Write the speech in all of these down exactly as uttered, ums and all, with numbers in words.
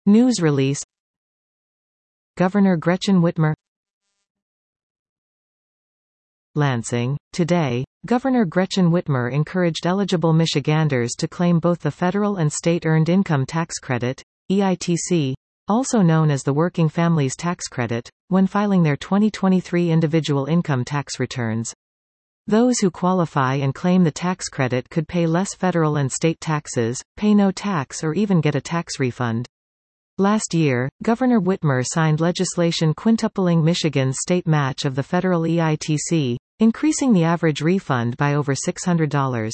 News release. Governor Gretchen Whitmer. Lansing. Today, Governor Gretchen Whitmer encouraged eligible Michiganders to claim both the federal and state Earned Income Tax Credit, E I T C, also known as the Working Families Tax Credit, when filing their twenty twenty-three individual income tax returns. Those who qualify and claim the tax credit could pay less federal and state taxes, pay no tax, or even get a tax refund. Last year, Governor Whitmer signed legislation quintupling Michigan's state match of the federal E I T C, increasing the average refund by over six hundred dollars.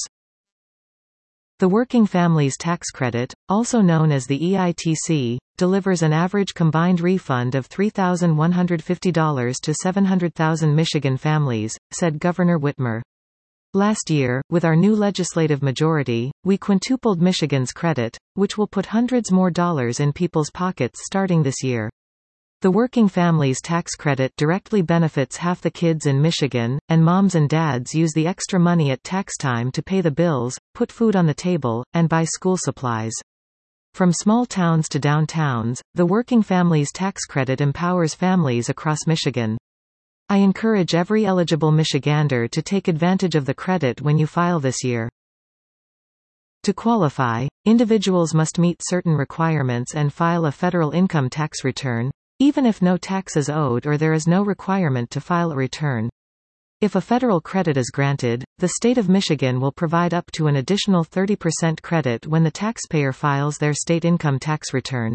The Working Families Tax Credit, also known as the E I T C, delivers an average combined refund of three thousand one hundred fifty dollars to seven hundred thousand Michigan families, said Governor Whitmer. Last year, with our new legislative majority, we quintupled Michigan's credit, which will put hundreds more dollars in people's pockets starting this year. The Working Families Tax Credit directly benefits half the kids in Michigan, and moms and dads use the extra money at tax time to pay the bills, put food on the table, and buy school supplies. From small towns to downtowns, the Working Families Tax Credit empowers families across Michigan. I encourage every eligible Michigander to take advantage of the credit when you file this year. To qualify, individuals must meet certain requirements and file a federal income tax return, even if no tax is owed or there is no requirement to file a return. If a federal credit is granted, the state of Michigan will provide up to an additional thirty percent credit when the taxpayer files their state income tax return.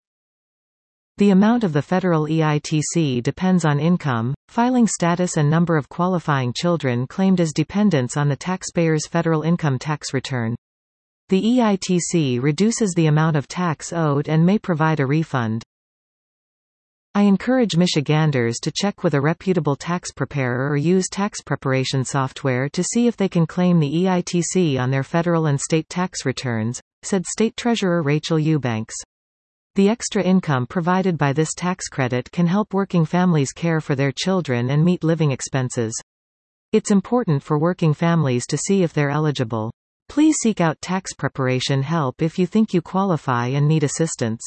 The amount of the federal E I T C depends on income, filing status and number of qualifying children claimed as dependents on the taxpayer's federal income tax return. The E I T C reduces the amount of tax owed and may provide a refund. I encourage Michiganders to check with a reputable tax preparer or use tax preparation software to see if they can claim the E I T C on their federal and state tax returns, said State Treasurer Rachel Eubanks. The extra income provided by this tax credit can help working families care for their children and meet living expenses. It's important for working families to see if they're eligible. Please seek out tax preparation help if you think you qualify and need assistance.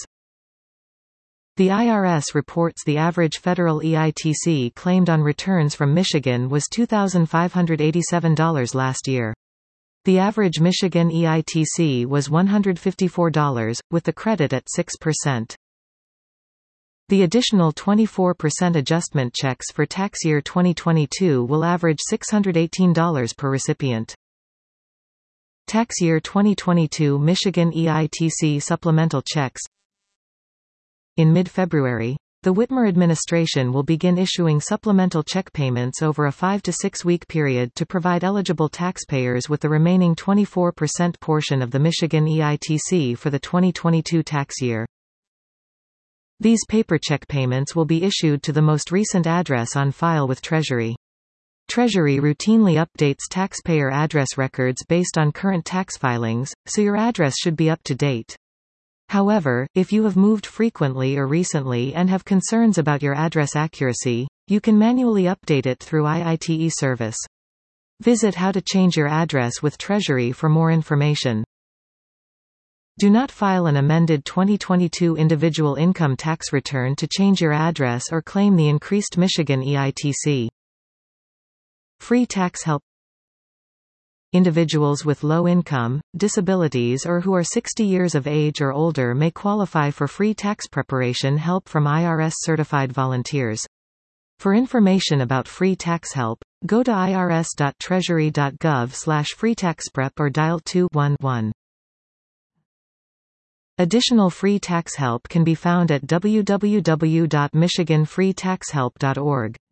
The I R S reports the average federal E I T C claimed on returns from Michigan was two thousand five hundred eighty-seven dollars last year. The average Michigan E I T C was one hundred fifty-four dollars, with the credit at six percent. The additional twenty-four percent adjustment checks for tax year twenty twenty-two will average six hundred eighteen dollars per recipient. Tax year twenty twenty-two Michigan E I T C supplemental checks. In mid-February, the Whitmer administration will begin issuing supplemental check payments over a five to six week period to provide eligible taxpayers with the remaining twenty-four percent portion of the Michigan E I T C for the twenty twenty-two tax year. These paper check payments will be issued to the most recent address on file with Treasury. Treasury routinely updates taxpayer address records based on current tax filings, so your address should be up to date. However, if you have moved frequently or recently and have concerns about your address accuracy, you can manually update it through I I T E service. Visit How to Change Your Address with Treasury for more information. Do not file an amended twenty twenty-two individual income tax return to change your address or claim the increased Michigan E I T C. Free tax help. Individuals with low income, disabilities or who are sixty years of age or older may qualify for free tax preparation help from I R S certified volunteers. For information about free tax help, go to I R S dot treasury dot gov slash free tax prep or dial two one one. Additional free tax help can be found at w w w dot michigan free tax help dot org.